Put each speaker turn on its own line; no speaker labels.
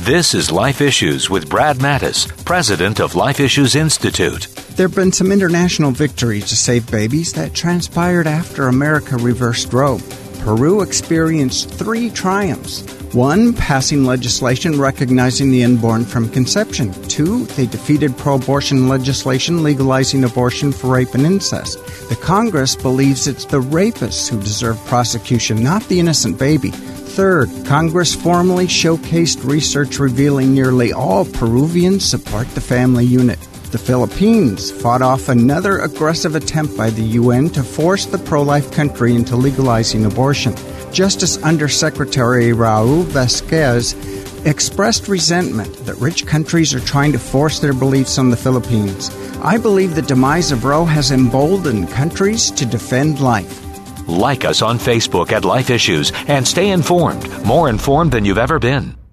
This is Life Issues with Brad Mattis, president of Life Issues Institute.
There have been some international victories to save babies that transpired after America reversed Roe. Peru experienced 3 triumphs. 1, passing legislation recognizing the unborn from conception. 2, they defeated pro-abortion legislation legalizing abortion for rape and incest. The Congress believes it's the rapists who deserve prosecution, not the innocent baby. 3rd, Congress formally showcased research revealing nearly all Peruvians support the family unit. The Philippines fought off another aggressive attempt by the UN to force the pro-life country into legalizing abortion. Justice Undersecretary Raul Vasquez expressed resentment that rich countries are trying to force their beliefs on the Philippines. I believe the demise of Roe has emboldened countries to defend life.
Like us on Facebook at Life Issues and stay informed, more informed than you've ever been.